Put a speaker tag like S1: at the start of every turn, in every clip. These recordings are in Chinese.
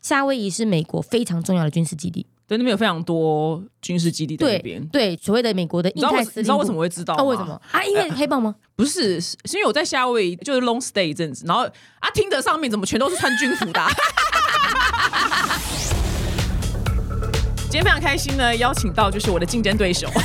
S1: 夏威夷是美国非常重要的军事基地。
S2: 对，那边有非常多军事基地在那边。
S1: 对，所谓的美国的印太司令部。
S2: 你知道为什么会知道吗？
S1: 为什么啊？因为黑豹吗？
S2: 不是，是因为我在夏威夷就是 long stay 一阵子，然后听得上面怎么全都是穿军服的今天非常开心呢，邀请到就是我的竞争对手。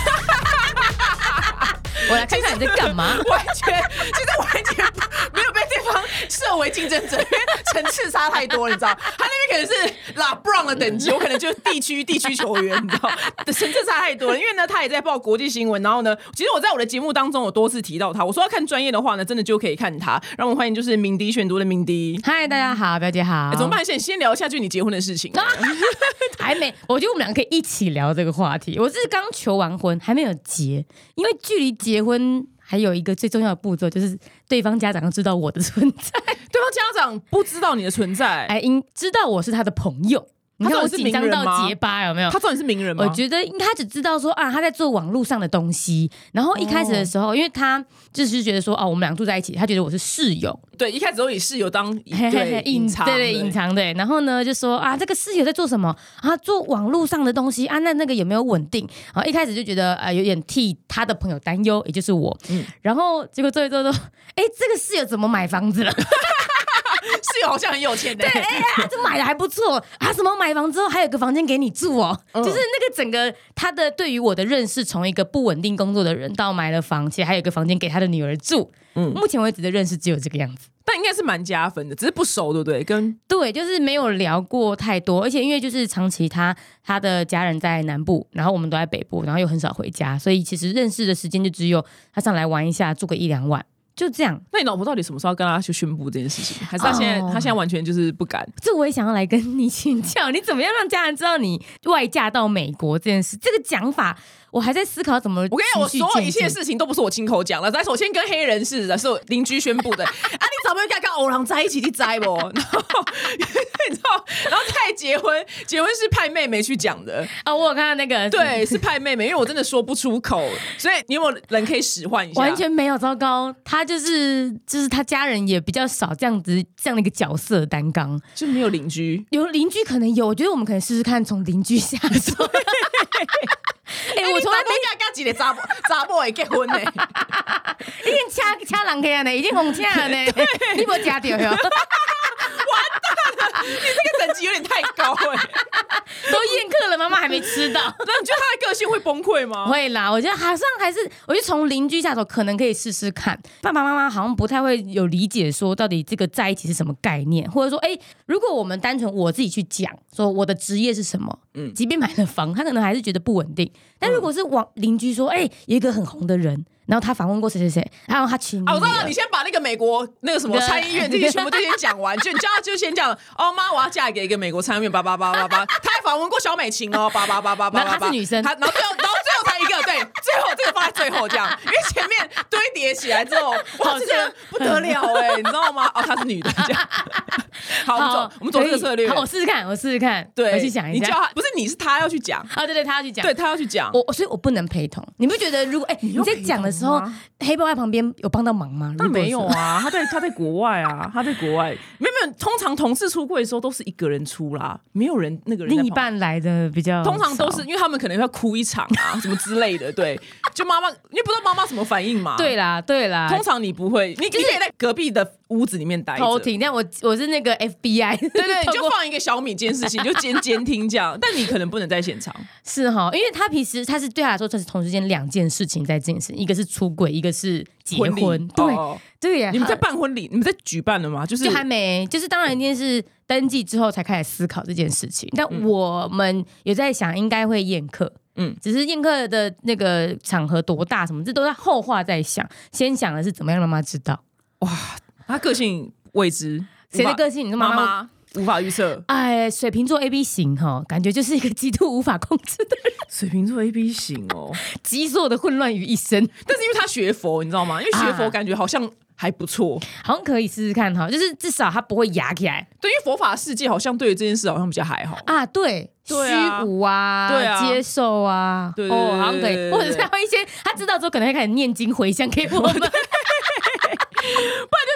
S1: 我来看看你在干嘛。
S2: 其实完全没有被对方设为竞争者，因为层次差太多了，你知道？他那边可能是LeBron的等级，我可能就是地区球员，你知道？层次差太多了。因为呢，他也在报国际新闻，然后呢，其实我在我的节目当中有多次提到他。我说要看专业的话呢，真的就可以看他。让我们欢迎就是敏迪选读的敏迪。
S1: 嗨，大家好，表姐好。
S2: 怎么办？先聊一下就你结婚的事情。
S1: 还没，我觉得我们两个可以一起聊这个话题。我是刚求完婚，还没有结，因为距离结婚还有一个最重要的步骤，就是对方家长要知道我的存在。
S2: 对方家长不知道你的存在，
S1: 知道我是他的朋友。你看我紧张到结巴有没有？
S2: 他知道你是名人吗？
S1: 我觉得他只知道说他在做网络上的东西。然后一开始的时候，因为他就是觉得说我们俩住在一起，他觉得我是室友。
S2: 对，一开始都以室友当
S1: 隐藏，对隐藏对。然后呢，就说这个室友在做什么做网络上的东西那个有没有稳定？一开始就觉得有点替他的朋友担忧，也就是我。然后结果做一做说，这个室友怎么买房子了？
S2: 室友好像很有钱的。
S1: 对，这买的还不错什么买房之后还有个房间给你住就是那个整个他的对于我的认识，从一个不稳定工作的人到买了房，其实还有一个房间给他的女儿住。目前为止的认识只有这个样子，
S2: 但应该是蛮加分的，只是不熟，对不对？
S1: 对，就是没有聊过太多，而且因为就是长期他的家人在南部，然后我们都在北部，然后又很少回家，所以其实认识的时间就只有他上来玩一下，住个1-2晚。就这样。
S2: 那你老婆到底什么时候要跟他去宣布这件事情？还是他现在完全就是不敢？
S1: 这我也想要来跟你请教，你怎么样让家人知道你外嫁到美国这件事？这个讲法我还在思考怎么。
S2: 我跟你讲，我所有一切事情都不是我亲口讲的，但是我先跟黑人是的，是我邻居宣布的。你怎么会跟欧郎在一起？你知不？然后你知道，然后再结婚是派妹妹去讲的
S1: 我有看到那个，
S2: 对，是派妹妹，因为我真的说不出口，所以你有没有人可以使唤一下？
S1: 完全没有，糟糕，他就是他家人也比较少这样的一个角色担纲，
S2: 就没有邻居，
S1: 有邻居可能有，我觉得我们可能试试看从邻居下手。
S2: 我从来没跟几个查某会结婚呢，
S1: 已经掐人去了呢，已经红掐了呢，你没掐到哟？
S2: 完蛋了，你这个等级有点太高
S1: 都宴客了，妈妈还没吃到。
S2: 那你觉得他的个性会崩溃吗？
S1: 会啦，我觉得好像还是，我觉得从邻居下手可能可以试试看。爸爸妈妈好像不太会有理解说到底这个在一起是什么概念，或者说如果我们单纯我自己去讲说我的职业是什么，即便买了房，他可能还是觉得不稳定。但如果是邻居说有一个很红的人，然后他访问过谁谁谁，然后他请你
S2: 我知道，你先把那个美国那个什么参议院这些全部都先讲完，就你叫他就先讲妈，我要嫁给一个美国参议院，88888，他还访问过小美琴88888，
S1: 然后她是女生，
S2: 然后最后才一个，对，最后这个放在最后这样，因为前面堆叠起来之后，哇，这个不得了你知道吗？她是女的这样。好，我们走这个策略。
S1: 我试试看，
S2: 对，
S1: 我去想一下。
S2: 你叫他，不是你是他要去讲
S1: 对，他要去讲，
S2: 对他要去讲，
S1: 所以我不能陪同。你不觉得如果你在讲的时候，黑豹在旁边有帮到忙吗？
S2: 没有啊，他在国外啊，他在国外没有。通常同事出柜的时候都是一个人出啦，没有人那个人
S1: 另一半来的比较，
S2: 通常都是因为他们可能要哭一场什么之类的，对，就妈妈，你不知道妈妈什么反应嘛？
S1: 对啦，
S2: 通常你不会，你可以在隔壁的屋子里面待着
S1: 偷听，但我是那个 FBI，
S2: 对，你就放一个小米监视器，就监听这样，但你可能不能在现场，
S1: 是因为他平时他是对他来说，这是同时间2件事情在进行，一个是出轨，一个是结婚，对呀。
S2: 你们在办婚礼，你们在举办了吗？就
S1: 还没，就是当然一定是登记之后才开始思考这件事情，但我们有在想应该会宴客。只是宴客的那个场合多大什么，这都在后话在想，先想的是怎么样让妈妈知道。
S2: 哇，他个性未知，
S1: 谁的个性？你说妈妈
S2: 无法预测。
S1: 水瓶座 AB 型感觉就是一个极度无法控制的人。
S2: 水瓶座 AB 型
S1: 集所有的混乱于一身。
S2: 但是因为他学佛，你知道吗？因为学佛感觉好像还不错，
S1: 好像可以试试看就是至少他不会压起来。
S2: 对，因为佛法世界好像对于这件事好像比较还好
S1: 对，虚无接受对，好像可以，或者是还有一些他知道之后可能会开始念经回向给我们。
S2: 不然就说妈是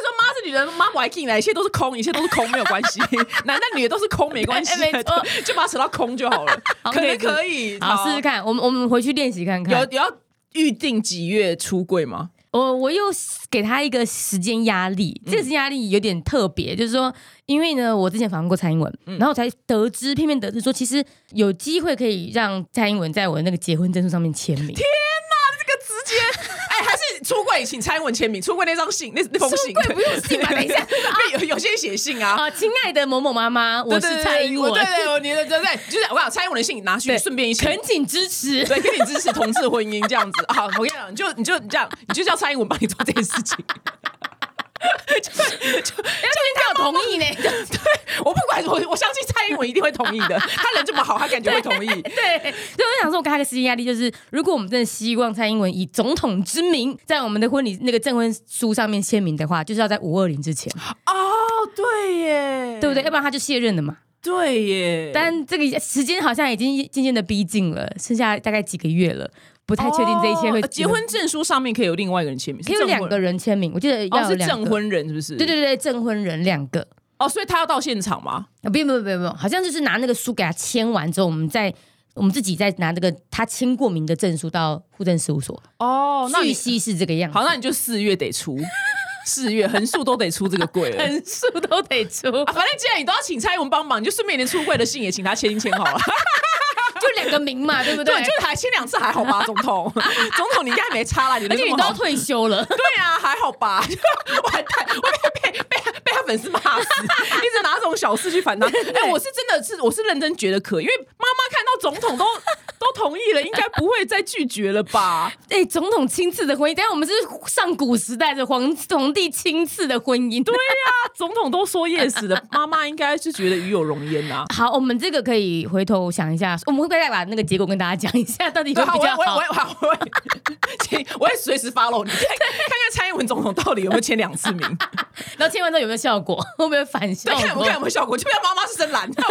S2: 女人妈我还进来，一切都是空，一切都是空，没有关系。男的女的都是空，没关系，
S1: 没错，
S2: 就把它扯到空就好了。可能可以，
S1: 好试试看。我们回去练习看看。
S2: 有要预定几月出柜吗？
S1: 我又给他一个时间压力，这个时间压力有点特别，就是说，因为呢，我之前访问过蔡英文，然后我才片面得知说，其实有机会可以让蔡英文在我的那个结婚证书上面签名。
S2: 天哪，这个直接，还是出柜请蔡英文签名，出柜那张信，那封信，
S1: 出柜不用信吧？等一下，
S2: 有些人写信啊，
S1: 亲爱的某某妈妈，我是蔡英文，
S2: 对，就是我讲蔡英文的信拿去，顺便一起
S1: 恳请支持，
S2: 对，恳请支持同志婚姻这样子。好，我跟你讲，你就这样，你就叫蔡英文帮你做这件事情。就
S1: 他有同意呢？
S2: 对，我不管，我相信蔡英文一定会同意的。他人这么好，他感觉会同意。
S1: 对，所以我想说，我给他个时间压力，就是如果我们真的希望蔡英文以总统之名在我们的婚礼那个证婚书上面签名的话，就是要在520之前。
S2: 哦，对耶，
S1: 对不对？要不然他就卸任了嘛。
S2: 对耶，
S1: 但这个时间好像已经渐渐的逼近了，剩下大概几个月了。不太确定这一切会
S2: 结婚证书上面可以有另外一个人签名，
S1: 可以有2个人签名，我记得要有2个，
S2: 是证婚人是不是？
S1: 对，证婚人2个。
S2: 哦，所以他要到现场吗？
S1: 不用，好像就是拿那个书给他签完之后，我们自己再拿那个他签过名的证书到户政事务所。
S2: 哦，那
S1: 据悉是这个样子。
S2: 好，那你就4月得出。4月横竖都得出这个柜了，
S1: 横竖都得出
S2: 反正既然你都要请蔡英文帮忙，你就顺便连出柜的信也请他签一签好了。
S1: 就2个名嘛，对不对？
S2: 对，就是还签2次还好吧，总统，你应该还没差啦，
S1: 而且你都要退休了。
S2: 对啊，还好吧？完蛋，我被他粉丝骂死，一直拿这种小事去反他。我是认真觉得可以，因为妈妈看到总统都同意了，应该不会再拒绝了吧？
S1: 总统亲赐的婚姻，但是我们是上古时代的皇帝亲赐的婚姻。
S2: 对啊，总统都说 yes 的，妈妈应该是觉得与有荣焉啊。
S1: 好，我们这个可以回头想一下，我们会不会再把那个结果跟大家讲一下，到底会比较好？
S2: 我会随时 follow 你，看看蔡英文总统到底有没有签2次名，
S1: 然后签完之后有没有效果，会不会反效果？
S2: 我看有没有效果，就不要妈妈是深蓝，完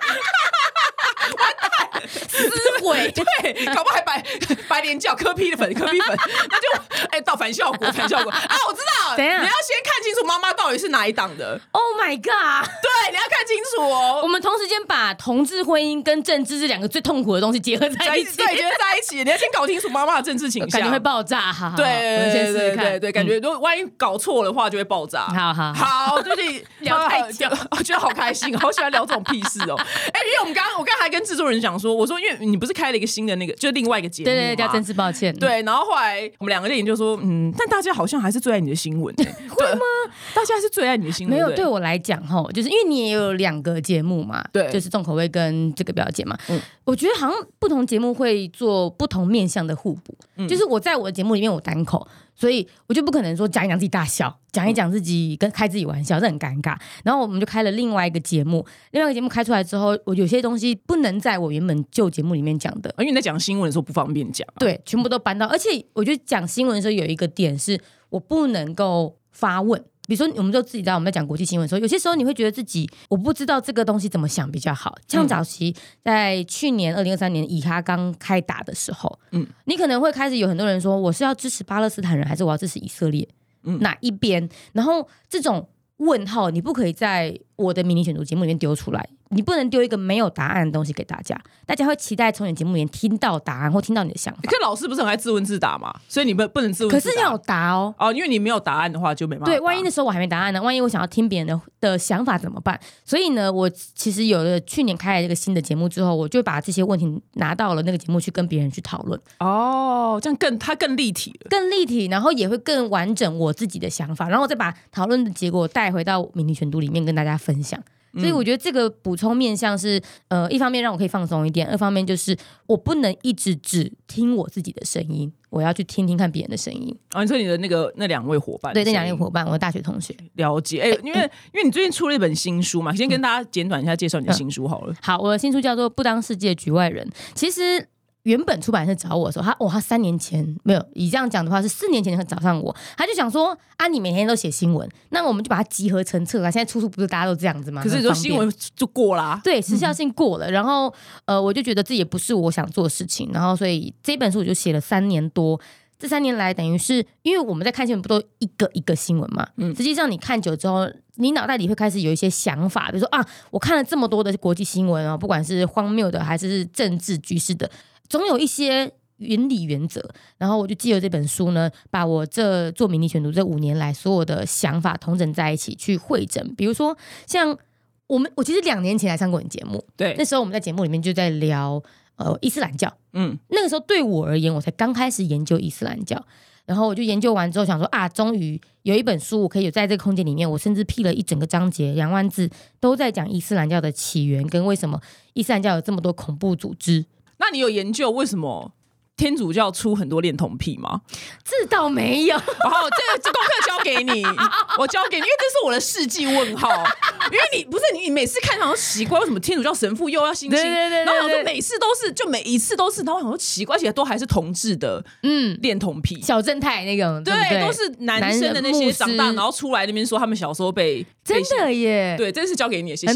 S2: 蛋，
S1: 撕毁，
S2: 对，搞不好还白莲教柯 P 粉，那就到反效果啊！我知道，
S1: 怎样？
S2: 你要先看清楚妈妈到底是哪一党的。
S1: Oh my god！
S2: 对，你要看清楚哦。
S1: 我们同时间把同志婚姻跟政治这2个最痛苦的东西结合在一起，
S2: 对，结合在一起。你要先搞清楚妈妈的政治倾向，
S1: 感觉会爆炸。好，
S2: 对，感觉如果万一搞错的话就会爆炸。好，就是
S1: 聊太久，
S2: 我觉得好开心，好喜欢聊这种屁事哦。因为我刚才跟制作人讲说，我说因为你不是开了一个新的那个，就另外一个节目嘛，
S1: 对，叫真是抱歉。
S2: 对，然后后来我们2个人就说，但大家好像还是最爱你的新闻，
S1: 会吗？
S2: 大家还是最爱你的新闻。
S1: 没有，对我来讲就是因为你也有2个节目嘛，
S2: 对，
S1: 就是重口味跟这个表姐嘛。我觉得好像不同节目会做不同面向的互补。就是我在我的节目里面我单口，所以我就不可能说讲一讲自己大笑，讲一讲自己开自己玩笑，这很尴尬。然后我们就开了另外一个节目，开出来之后，我有些东西不能在我原本旧节目里面讲的，
S2: 因为你在讲新闻的时候不方便讲。
S1: 对，全部都搬到。而且我觉得讲新闻的时候有一个点是我不能够发问。比如说，我们就自己知道我们在讲国际新闻的时候，有些时候你会觉得自己我不知道这个东西怎么想比较好。像早期在去年2023年以哈刚开打的时候，你可能会开始有很多人说，我是要支持巴勒斯坦人，还是我要支持以色列，哪一边？然后这种问号你不可以在我的迷你选读节目里面丢出来，你不能丢一个没有答案的东西给大家，大家会期待从你节目里面听到答案或听到你的想法。
S2: 可老师不是很爱自问自答嘛，所以你不能自问自答。
S1: 可是你有答哦，
S2: 因为你没有答案的话就没办法。
S1: 对，万一那时候我还没答案呢，万一我想要听别人的想法怎么办？所以呢，我其实有了去年开了这个新的节目之后，我就把这些问题拿到了那个节目去跟别人去讨论。
S2: 这样它更立体了，
S1: 更立体，然后也会更完整我自己的想法，然后再把讨论的结果带回到迷你选读里面跟大家分享。所以我觉得这个补充面向是一方面让我可以放松一点，二方面就是我不能一直只听我自己的声音，我要去听听看别人的声音。
S2: 你说你的那2位伙伴？
S1: 对，那2位伙伴，我的大学同学。
S2: 了解。因为你最近出了一本新书嘛，先跟大家简短一下介绍你的新书好了。
S1: 好，我的新书叫做《不当世界局外人》。其实原本出版社找我的时候，他3年前没有，以这样讲的话是4年前找上我，他就想说你每天都写新闻，那我们就把它集合成册啊。现在出书不是大家都这样子吗？
S2: 可是说新闻就过啦，
S1: 对，时效性过了。然后我就觉得这也不是我想做的事情，然后所以这本书我就写了3年多。 这3年来等于是因为我们在看新闻不都一个一个新闻嘛，实际上你看久之后，你脑袋里会开始有一些想法，比如说啊，我看了这么多的国际新闻不管是荒谬的还是政治局势的，总有一些原理原则，然后我就借由这本书呢，把我这做迷你选读这5年来所有的想法统整在一起去汇整。比如说像我其实2年前来上过你节目，
S2: 对，
S1: 那时候我们在节目里面就在聊伊斯兰教，那个时候对我而言，我才刚开始研究伊斯兰教，然后我就研究完之后想说啊，终于有一本书我可以有在这个空间里面，我甚至辟了一整个章节2万字，都在讲伊斯兰教的起源跟为什么伊斯兰教有这么多恐怖组织。
S2: 那你有研究为什么天主教出很多恋童癖吗？
S1: 这倒没有。
S2: 这功课交给你，我交给你，因为这是我的世纪问号。因为你每次看好像奇怪，为什么天主教神父又要性侵？然后我想说每一次都是，然后我想说奇怪，而且都还是同志的恋童癖，
S1: 小正太那种，
S2: 对，都是男生的那些长大，然后出来那边说他们小时候被
S1: 真的耶，
S2: 对，这是交给你，谢谢。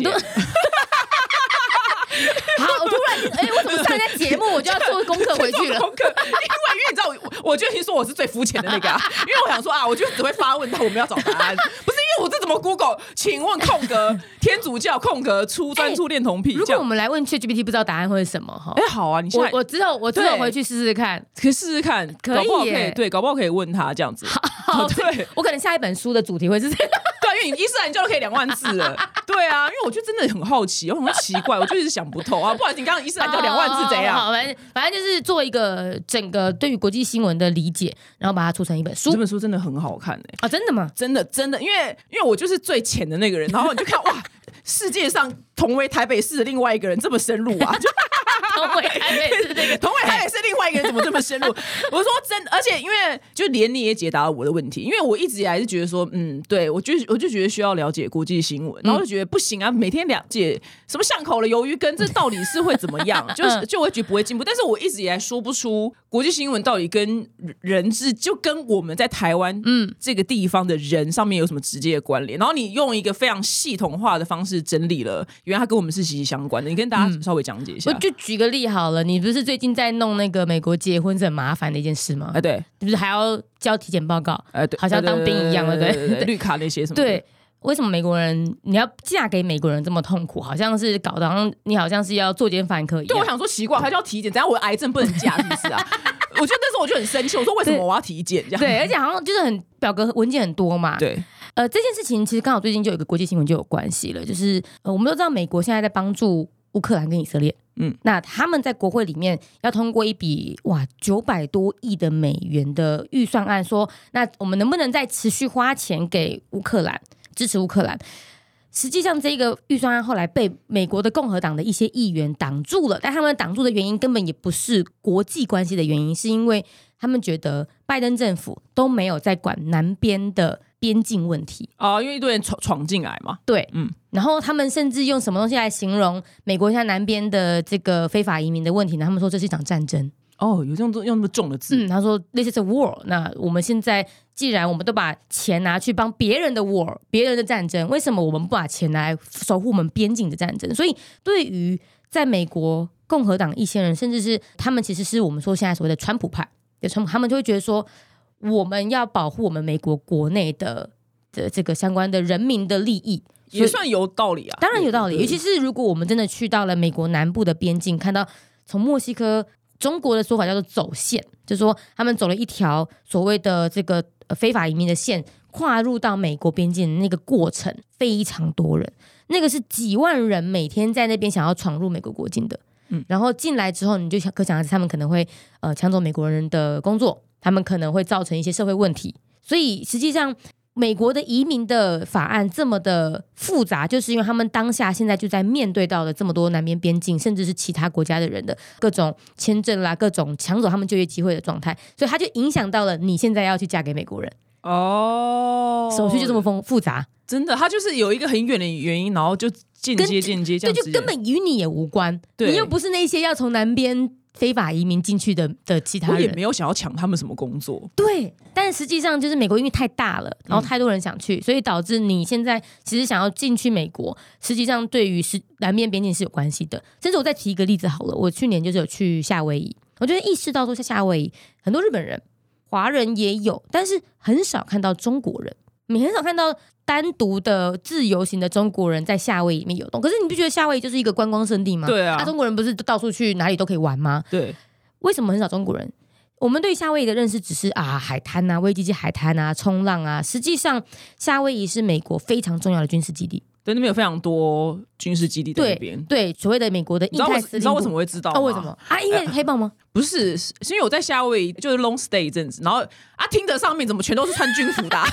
S1: 好，我突然我怎么上人家节目我就要做功课回去了？
S2: 因为你知道，我就听说我是最肤浅的那个因为我想说我就只会发问到我们要找答案，不是因为我这怎么 Google？ 请问空格天主教空格专出恋童癖？
S1: 如果我们来问 ChatGPT 不知道答案会是什么
S2: 好啊，你现在
S1: 我知道回去试试看，
S2: 可以试试看，
S1: 可以
S2: 耶，对，搞不好可以问他这样子。
S1: 好，对，我可能下一本书的主题会是这个。
S2: 对，因为你伊斯兰教都可以2万字了。对啊，因为我就真的很好奇，我很奇怪，我就一直想不透不好意思，你刚刚伊斯兰教2万字怎样？
S1: 好，反正就是做一个整个对于国际新闻的理解，然后把它出成一本书。
S2: 这本书真的很好看
S1: 真的吗？
S2: 真的，因为我就是最浅的那个人，然后你就看哇，世界上同为台北市的另外一个人这么深入啊！
S1: 同为台北市
S2: 另外一个人怎么这么深入？我说真，而且因为就连你也解答了我的问题，因为我一直以来是觉得说，对我就觉得需要了解国际新闻，然后就觉得不行啊，每天了解什么巷口的鱿鱼羹，这到底是会怎么样？就我觉得不会进步，但是我一直以来说不出国际新闻到底跟就跟我们在台湾这个地方的人上面有什么直接的关联。然后你用一个非常系统化的方式整理了，原来它跟我们是息息相关的。你跟大家稍微讲解一下。
S1: 我就举个例好了，你不是最近在弄那个美国结婚是很麻烦的一件事吗？
S2: 对，
S1: 不是还要交体检报告？
S2: 对，
S1: 好像当兵一样了，对，
S2: 绿卡那些什么的。
S1: 对，为什么美国人你要嫁给美国人这么痛苦？好像是搞得你好像是要作奸犯科一样。
S2: 对，我想说奇怪，他就要体检，怎样我癌症不能嫁，是不是啊？我觉得那时候我就很生气，我说为什么我要体检这样？
S1: 对，而且好像就是表格文件很多嘛。
S2: 对。
S1: 这件事情其实刚好最近就有一个国际新闻就有关系了，就是我们都知道美国现在在帮助乌克兰跟以色列，那他们在国会里面要通过一笔900多亿的美元的预算案，说那我们能不能再持续花钱给乌克兰，支持乌克兰？实际上这个预算案后来被美国的共和党的一些议员挡住了，但他们挡住的原因根本也不是国际关系的原因，是因为他们觉得拜登政府都没有在管南边的边境问题
S2: 因为一堆人闯进来嘛。
S1: 对，然后他们甚至用什么东西来形容美国现在南边的这个非法移民的问题呢？他们说这是一场战争。
S2: 有用那么重的字。
S1: 他说 This is a war。 那我们现在既然我们都把钱拿去帮别人的 war， 别人的战争，为什么我们不把钱拿来守护我们边境的战争？所以对于在美国共和党一些人，甚至是他们其实是我们说现在所谓的川普派，他们就会觉得说我们要保护我们美国国内的这个相关的人民的利益，
S2: 也算有道理啊。
S1: 当然有道理，尤其是如果我们真的去到了美国南部的边境，看到从墨西哥，中国的说法叫做走线，就是说他们走了一条所谓的这个非法移民的线，跨入到美国边境的那个过程非常多人，那个是几万人每天在那边想要闯入美国国境的。然后进来之后，你就可想而知，他们可能会抢走美国人的工作，他们可能会造成一些社会问题。所以实际上美国的移民的法案这么的复杂，就是因为他们当下现在就在面对到了这么多南边边境甚至是其他国家的人的各种签证啦，各种抢走他们就业机会的状态，所以它就影响到了你现在要去嫁给美国人手续就这么复杂。真
S2: 的，它就是有一个很远的原因，然后就间接这样子，
S1: 对，就根本与你也无关，你又不是那些要从南边非法移民进去的其他人，
S2: 我也没有想要抢他们什么工作。
S1: 对，但实际上就是美国因为太大了，然后太多人想去，所以导致你现在其实想要进去美国，实际上对于南边边境是有关系的。甚至我再提一个例子好了，我去年就是有去夏威夷，我觉得意识到说在夏威夷很多日本人、 华人也有，但是很少看到中国人，你很少看到单独的自由行的中国人在夏威夷里面游动。可是你不觉得夏威夷就是一个观光胜地吗？
S2: 对啊，
S1: 中国人不是到处去哪里都可以玩吗？
S2: 对，
S1: 为什么很少中国人？我们对夏威夷的认识只是海滩啊，威基基海滩啊，冲浪啊。实际上，夏威夷是美国非常重要的军事基地。
S2: 对，那边有非常多军事基地在那边。
S1: 对，所谓的美国的印太司令部。
S2: 你知道为什么会知道吗？
S1: 为什么因为黑豹吗？
S2: 不是，是因为我在夏威夷就是 long stay 一阵子，然后听得上面怎么全都是穿军服的？我跟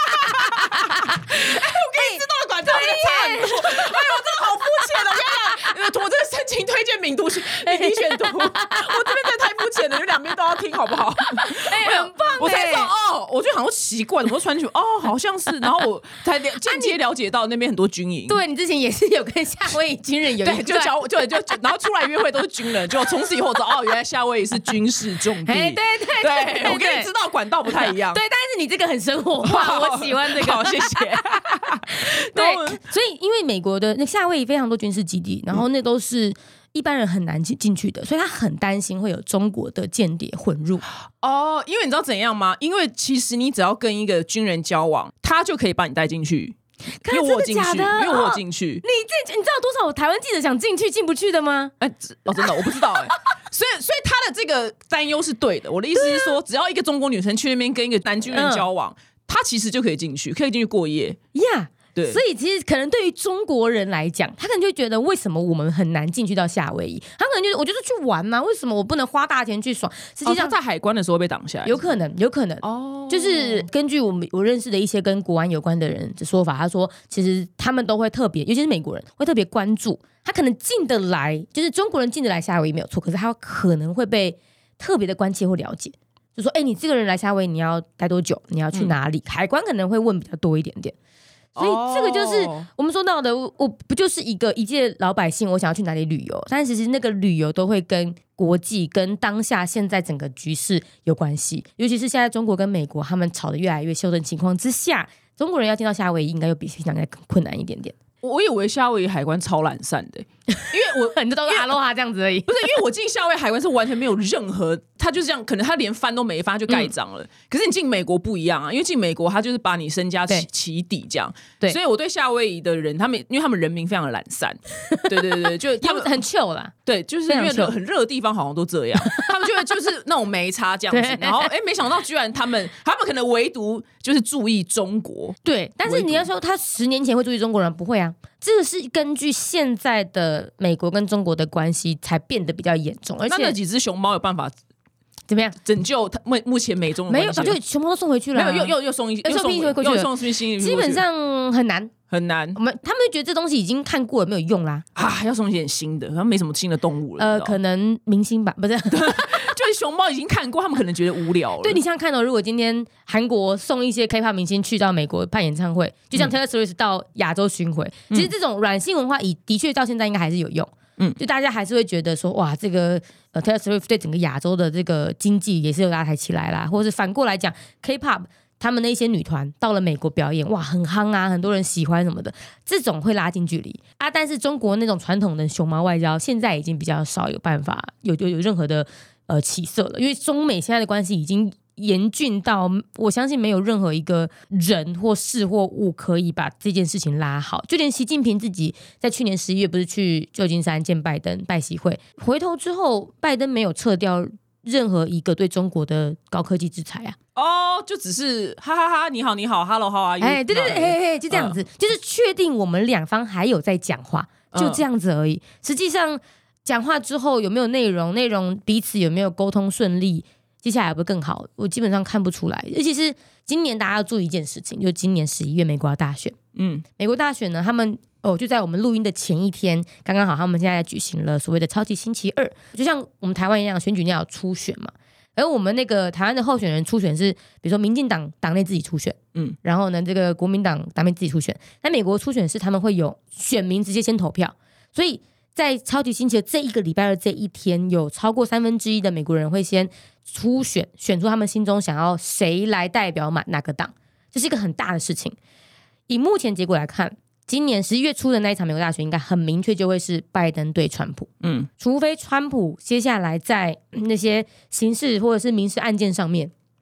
S2: 你知道的管道真的差很多。我真的好肤浅哦！我真的深情推荐敏迪选读，我这边真的太肤浅了，你两边都要听好不好？
S1: 很棒！
S2: 我才知道我就好像习惯怎么穿去好像是，然后我才间接了解到那边很多军营。
S1: 对，你之前也是有跟夏威夷军人有一
S2: 对，然后出来约会都是军人，就从此以后知道原来夏威夷是军事重地。对，我跟你知道管道不太一样。
S1: 对，但是你这个很生活化，我喜欢这个。
S2: 好，谢谢。
S1: 对，所以因为美国的那夏威夷非常多军事基地，然后那都是一般人很难进去的，所以他很担心会有中国的间谍混入。
S2: 因为你知道怎样吗？因为其实你只要跟一个军人交往，他就可以把你带进去。因为我进去，因为我进去。
S1: 你知道多少台湾记者想进去进不去的吗？
S2: 真的我不知道所以他的这个担忧是对的。我的意思是说，只要一个中国女生去那边跟一个男军人交往，他其实就可以进去，可以进去过夜
S1: 呀。对，所以其实可能对于中国人来讲，他可能就会觉得为什么我们很难进去到夏威夷？他可能就我就是去玩嘛，为什么我不能花大钱去爽？实际上
S2: 在海关的时候被挡下来，
S1: 有可能就是根据我认识的一些跟国安有关的人的说法，他说其实他们都会特别，尤其是美国人会特别关注，他可能进得来，就是中国人进得来夏威夷没有错，可是他可能会被特别的关切或了解。就说你这个人来夏威夷你要待多久？你要去哪里？海关可能会问比较多一点点。所以这个就是我们说到的，我不就是一介老百姓，我想要去哪里旅游，但其实那个旅游都会跟国际、跟当下现在整个局势有关系。尤其是现在中国跟美国他们吵得越来越凶的情况之下，中国人要进到夏威夷应该又比平常更困难一点点。
S2: 我以为夏威夷海关超懒散的，因为我
S1: 很多都是阿罗哈这样子而已。
S2: 不是，因为我进夏威夷海关是完全没有任何，他就是这样，可能他连翻都没翻他就盖章了。可是你进美国不一样啊，因为进美国他就是把你身家起底这样。对，所以我对夏威夷的人，因为他们人民非常的懒散，对，就他们
S1: 很 chill 啦。
S2: 对，就是因为很热的地方好像都这样，他们就会就是那种没差这样子。然后没想到居然他们可能唯独就是注意中国。
S1: 对，但是你要说他10年前会注意中国人，不会啊。这个是根据现在的美国跟中国的关系才变得比较严重，而且
S2: 那几只熊猫有办法
S1: 怎么样拯
S2: 救目前美中的
S1: 没有，早就熊猫都送回去了，
S2: 没有又送回去了，
S1: 基本上很难。他们就觉得这东西已经看过了，没有用啦。
S2: 要送一点新的，好像没什么新的动物了。
S1: 可能明星吧，不是，
S2: 就是熊猫已经看过，他们可能觉得无聊了。
S1: 对，你想想看如果今天韩国送一些 K-pop 明星去到美国办演唱会，就像 Taylor Swift 到亚洲巡回，其实这种软性文化的确到现在应该还是有用。就大家还是会觉得说，哇，这个Taylor Swift 对整个亚洲的这个经济也是有拉抬起来啦，或者是反过来讲 K-pop。他们那些女团到了美国表演，哇，很夯啊，很多人喜欢什么的，这种会拉近距离啊。但是中国那种传统的熊猫外交，现在已经比较少有办法有任何的起色了，因为中美现在的关系已经严峻到，我相信没有任何一个人或事或物可以把这件事情拉好。就连习近平自己在去年11月不是去旧金山见拜登拜习会，回头之后，拜登没有撤掉任何一个对中国的高科技制裁啊。
S2: 就只是哈哈哈，你好你好 ，Hello how are you？
S1: 对，就这样子，就是确定我们两方还有在讲话，就这样子而已。实际上讲话之后有没有内容彼此有没有沟通顺利，接下来会不会更好，我基本上看不出来。尤其是今年大家要注意一件事情，就是今年11月美国大选。美国大选呢，他们就在我们录音的前一天，刚刚好他们现在举行了所谓的超级星期2，就像我们台湾一样，选举你要初选嘛。而我们那个台湾的候选人初选是，比如说民进党党内自己初选，然后呢，这个国民党党内自己初选。那美国初选是他们会有选民直接先投票，所以在超级星期的这一个礼拜二这一天，有超过1/3的美国人会先初选，选出他们心中想要谁来代表哪个党，这是一个很大的事情。以目前结果来看，今年11月初的那一场美国大选应该很明确就会是拜登对川普，除非川普接下来在那些刑事或者是民事案件上面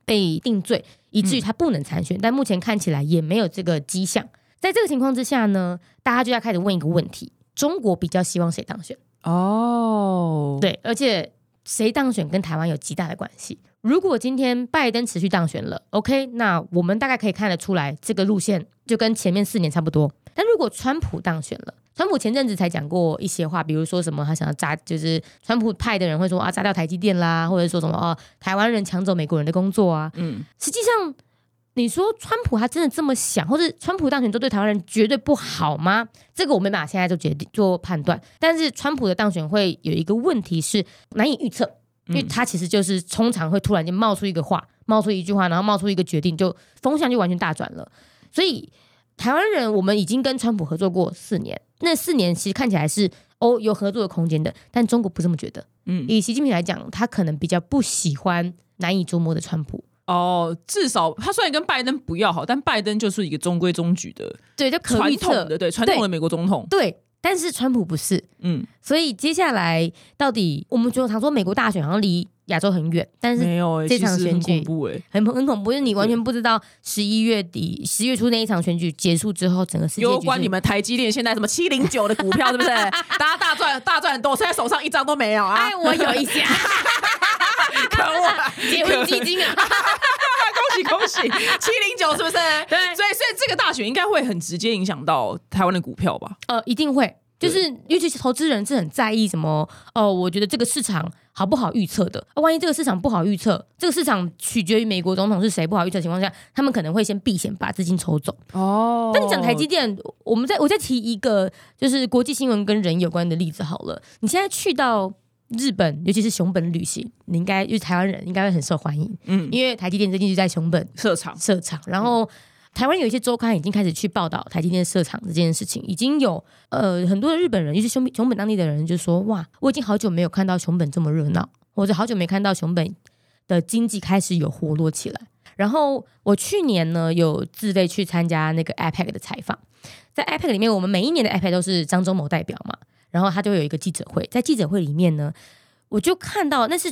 S1: 被定罪，以至于他不能参选，但目前看起来也没有这个迹象。在这个情况之下呢，大家就要开始问一个问题：中国比较希望谁当选？对，而且谁当选跟台湾有极大的关系。如果今天拜登持续当选了 ，OK， 那我们大概可以看得出来，这个路线就跟前面4年差不多。但如果川普当选了，川普前阵子才讲过一些话，比如说什么他想要炸，就是川普派的人会说炸掉台积电啦，或者说什么台湾人抢走美国人的工作啊。实际上你说川普他真的这么想，或者川普当选之后对台湾人绝对不好吗？这个我没办法现在就决定做判断。但是川普的当选会有一个问题是难以预测，因为他其实就是通常会突然间冒出一个话，冒出一句话，然后冒出一个决定，就风向就完全大转了。所以台湾人我们已经跟川普合作过4年，那4年其实看起来是有合作的空间的，但中国不这么觉得。以习近平来讲，他可能比较不喜欢难以捉摸的川普。
S2: 至少他虽然跟拜登不要好，但拜登就是一个中规中矩的，
S1: 对，就可预测
S2: 传统的，对，传统的美国总统，
S1: 对。但是川普不是，所以接下来到底我们就常说美国大选好像离亚洲很远，但是这场选举很恐怖，就是你完全不知道11月底、10月初那一场选举结束之后，整个世界
S2: 有关你们台积电现在什么709的股票是不是？大家大赚很多，现在手上1张都没有啊！
S1: 哎，我有一下，
S2: 可恶，
S1: 结婚基金啊！
S2: 恭喜709是不是？对，所以这个大选应该会很直接影响到台湾的股票吧？
S1: 一定会，就是尤其是投资人是很在意什么我觉得这个市场好不好预测的。万一这个市场不好预测，这个市场取决于美国总统是谁不好预测的情况下，他们可能会先避险把资金抽走。但你讲台积电，我再提一个就是国际新闻跟人有关的例子好了。你现在去到日本，尤其是熊本旅行，你应该就是台湾人应该会很受欢迎，因为台积电最近就在熊本设厂，然后台湾有一些周刊已经开始去报道台积电设厂这件事情，已经有很多的日本人，尤其是熊本当地的人就说，哇，我已经好久没有看到熊本这么热闹，或者好久没看到熊本的经济开始有活络起来。然后我去年呢有自费去参加那个 APEC 的采访，在 APEC 里面，我们每一年的 APEC 都是张忠谋代表嘛。然后他就会有一个记者会，在记者会里面呢，我就看到那是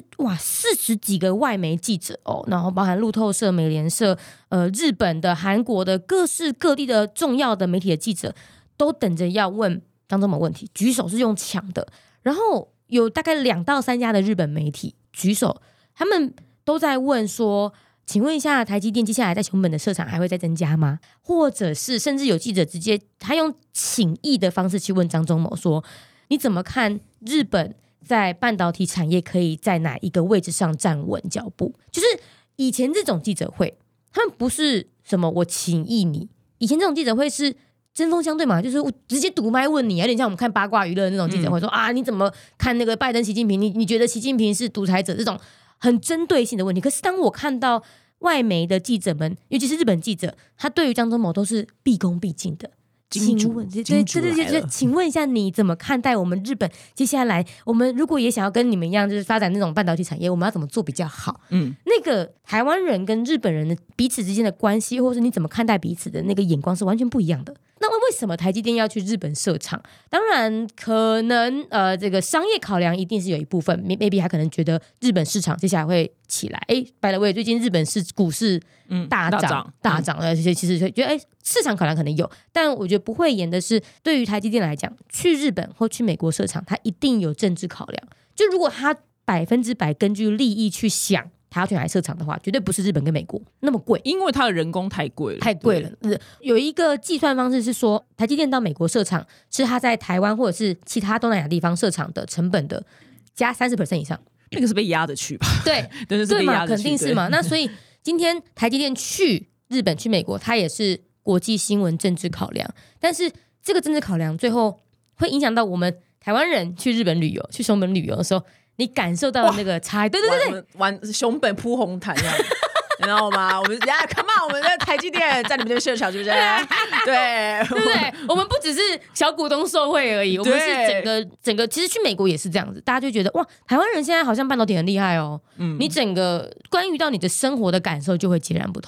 S1: 40几个外媒记者然后包含路透社、美联社、日本的、韩国的各式各地的重要的媒体的记者，都等着要问张忠谋问题，举手是用抢的。然后有大概2到3家的日本媒体举手，他们都在问说，请问一下，台积电接下来在熊本的设厂还会再增加吗？或者是甚至有记者直接他用请益的方式去问张忠谋说，你怎么看日本在半导体产业可以在哪一个位置上站稳脚步？就是以前这种记者会，他们不是什么我请益你，以前这种记者会是针锋相对嘛，就是我直接堵麦问你，有点像我们看八卦娱乐那种记者会，说你怎么看那个拜登、习近平？你觉得习近平是独裁者？这种很针对性的问题。可是当我看到外媒的记者们，尤其是日本记者，他对于张忠谋都是毕恭毕敬的。请问，请问一下，你怎么看待我们日本接下来，我们如果也想要跟你们一样，就是发展那种半导体产业，我们要怎么做比较好？那个台湾人跟日本人的彼此之间的关系，或是你怎么看待彼此的那个眼光是完全不一样的。那为什么台积电要去日本设厂？当然，可能这个商业考量一定是有一部分 ，maybe 他可能觉得日本市场接下来会起来。by the way，最近日本股市大涨了，其实觉得市场考量可能有，但我觉得不会演的是，对于台积电来讲，去日本或去美国设厂，它一定有政治考量。就如果他100%根据利益去想，他要去哪里设厂的话，绝对不是日本跟美国那么贵，
S2: 因为他的人工太贵了。
S1: 有一个计算方式是说，台积电到美国设厂是他在台湾或者是其他东南亚地方设厂的成本的加30% 以上。
S2: 那个是被压着去吧？
S1: 对，对嘛，肯定是嘛。那所以今天台积电去日本、去美国，它也是国际新闻政治考量，但是这个政治考量最后会影响到我们台湾人去日本旅游、去熊本旅游的时候，你感受到的那个差异。对，
S2: 玩熊本铺红毯这样。你知道吗？我们come on， 我们的台积电在你们这边设厂，是不是？对不对？我们不只是小股东受惠而已，我们是整个。其实去美国也是这样子，大家就觉得哇，台湾人现在好像半导体很厉害哦。你整个关于到你的生活的感受就会截然不同。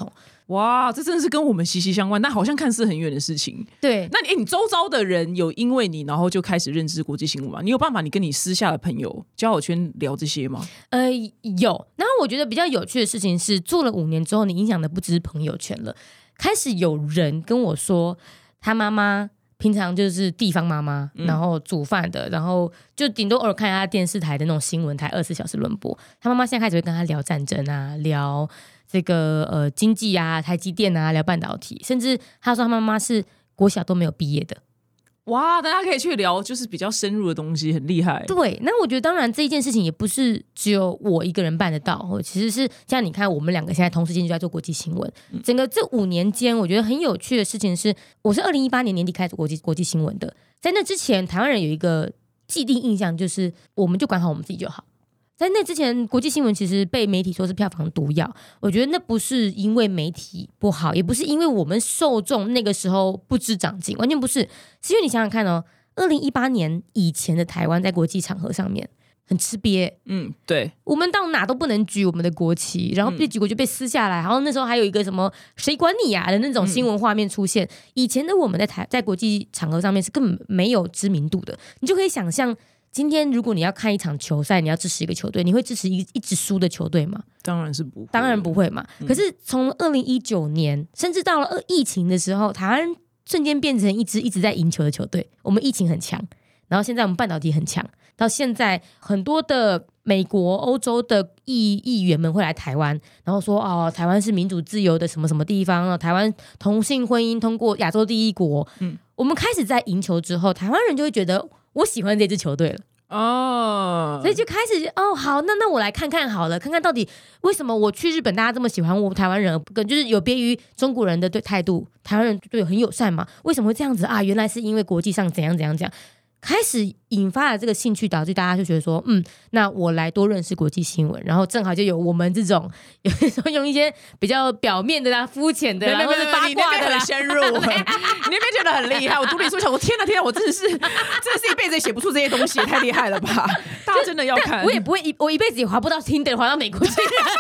S2: 哇，这真的是跟我们息息相关，但好像看似很远的事情。
S1: 对，
S2: 那你周遭的人有因为你然后就开始认知国际新闻吗？你有办法你跟你私下的朋友交友圈聊这些吗？
S1: 有。然后我觉得比较有趣的事情是，做了5年之后，你影响的不只是朋友圈了，开始有人跟我说，他妈妈平常就是地方妈妈，然后煮饭的，然后就顶多偶尔看一下电视台的那种新闻台24小时轮播。他妈妈现在开始会跟他聊战争啊，聊这个经济啊，台积电啊，聊半导体，甚至他说他妈妈是国小都没有毕业的。
S2: 哇，大家可以去聊就是比较深入的东西，很厉害。
S1: 对，那我觉得当然这一件事情也不是只有我一个人办得到，其实是像你看我们2个现在同时间就在做国际新闻。整个这5年间，我觉得很有趣的事情是，我是2018年年底开始国际新闻的，在那之前，台湾人有一个既定印象，就是我们就管好我们自己就好。在那之前，国际新闻其实被媒体说是票房毒药，我觉得那不是因为媒体不好，也不是因为我们受众那个时候不知长进，完全不是，是因为你想想看哦，2018年以前的台湾在国际场合上面很吃瘪，
S2: 对，
S1: 我们到哪都不能举我们的国旗，然后被举国就被撕下来，然后那时候还有一个什么谁管你啊的那种新闻画面出现。以前的我们在国际场合上面是根本没有知名度的，你就可以想象。今天如果你要看一场球赛，你要支持一个球队，你会支持一直输的球队吗？
S2: 当然是不会，
S1: 当然不会嘛。可是从2019年，甚至到了疫情的时候，台湾瞬间变成一支一直在赢球的球队。我们疫情很强，然后现在我们半导体很强，到现在很多的美国、欧洲的议员们会来台湾，然后说哦，台湾是民主自由的什么什么地方，台湾同性婚姻通过亚洲第一国。我们开始在赢球之后，台湾人就会觉得我喜欢这支球队了。所以就开始好，那我来看看好了，看看到底为什么我去日本大家这么喜欢我台湾人，就是有别于中国人的对态度，台湾人对我很友善嘛？为什么会这样子啊？原来是因为国际上怎样怎样怎样。开始引发了这个兴趣，导致大家就觉得说，那我来多认识国际新闻，然后正好就有我们这种有时候用一些比较表面的啦、肤浅的啦，或者八卦的啦，
S2: 很深入，你那边觉得很厉害。我读了一书，想说天哪，我真的是一辈子也写不出这些东西，也太厉害了吧！大家真的要看，
S1: 我也不会，我一辈子也滑不到Tinder，滑到美国去。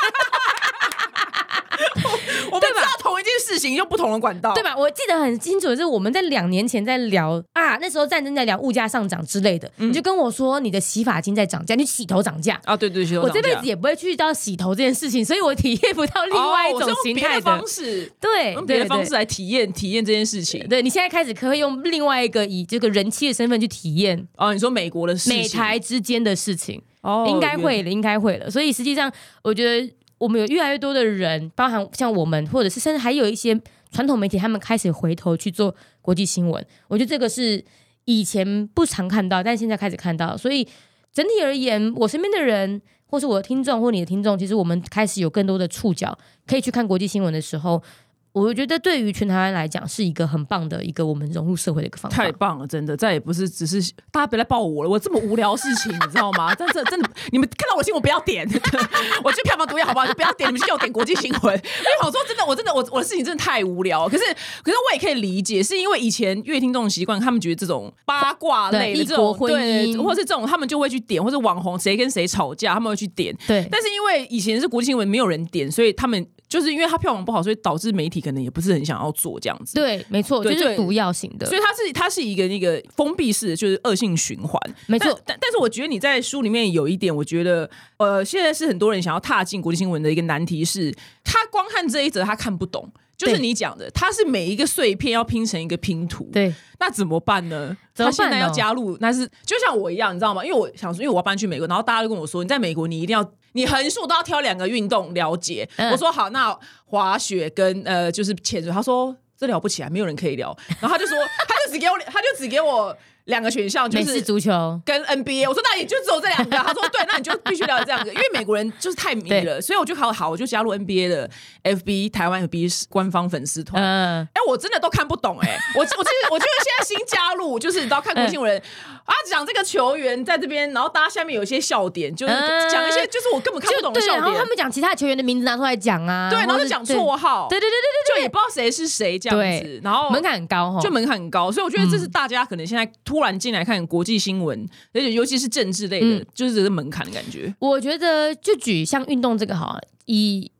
S2: 我们知道同一件事情用不同的管道，
S1: 对吧？我记得很清楚的是，我们在2年前在聊那时候战争在聊物价上涨之类的，你就跟我说你的洗发精在涨价，你洗头涨价
S2: 啊，对，洗头涨价。
S1: 我这辈子也不会去到洗头这件事情，所以我体验不到另外一种形态的
S2: 方式，
S1: 对，
S2: 用别的方式来体验这件事情。
S1: 对，你现在开始可以用另外一个以这个人妻的身份去体验
S2: 你说美国的事情，
S1: 美台之间的事情，应该会了。所以实际上，我觉得。我们有越来越多的人，包含像我们，或者是甚至还有一些传统媒体，他们开始回头去做国际新闻。我觉得这个是以前不常看到，但现在开始看到。所以整体而言，我身边的人，或是我的听众，或你的听众，其实我们开始有更多的触角，可以去看国际新闻的时候。我觉得对于全台湾来讲是一个很棒的一个我们融入社会的一个方法。
S2: 太棒了，真的，再也不是只是大家别来抱我了，我这么无聊的事情，你知道吗？真的，你们看到我新闻不要点，我去票房毒药好不好？就不要点，你们就给我点国际新闻。因为好说真的，我的事情真的太无聊。可是我也可以理解，是因为以前乐听众的习惯，他们觉得这种八卦类的这种
S1: 婚姻，
S2: 或是这种他们就会去点，或是网红谁跟谁吵架，他们会去点。
S1: 对，
S2: 但是因为以前是国际新闻，没有人点，所以他们。就是因为它票房不好，所以导致媒体可能也不是很想要做这样子。
S1: 对，没错，就是毒药型的。
S2: 所以它是一个封闭式的，就是恶性循环。
S1: 没错，
S2: 但是我觉得你在书里面有一点，我觉得现在是很多人想要踏进国际新闻的一个难题是，他光看这一则他看不懂。就是你讲的，它是每一个碎片要拼成一个拼图。
S1: 对，
S2: 那怎么办呢？他现在要加入，那是就像我一样，你知道吗？因为我想说，因为我要搬去美国，然后大家就跟我说，你在美国你一定要，你横竖都要挑2个运动了解。我说好，那滑雪跟就是潜水。他说这聊不起来，没有人可以聊。然后他就说，他就只给我2个选项，就是
S1: 美式足球跟
S2: NBA。我说那也就只有这2个。他说对，那你就必须了解这2个，因为美国人就是太迷了，所以我就好，我就加入 NBA 的 FB 台湾 FB 官方粉丝团。我真的都看不懂我就是现在新加入，就是你知道看国际新闻讲这个球员在这边，然后大家下面有一些笑点，就是讲一些就是我根本看不懂的笑点，
S1: 然后他们讲其他球员的名字拿出来讲啊，
S2: 对，然后就讲绰号，对，就也不知道谁是谁这样子，然后
S1: 门槛很高，
S2: 就门槛很高，所以我觉得这是大家可能现在突然进来看国际新闻，而且尤其是政治类的，就是这个门槛的感觉。
S1: 我觉得就举像运动这个好了，以